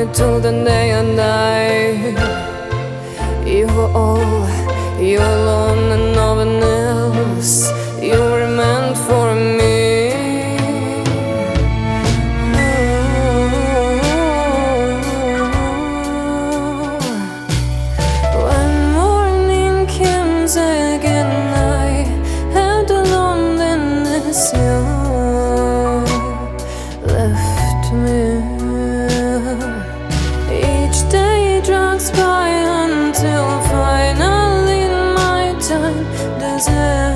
till the day I die. You were all, you alone and no one else. You were meant for me. When morning comes again, I have the loneliness you left me. Each day drags by until finally my time does end.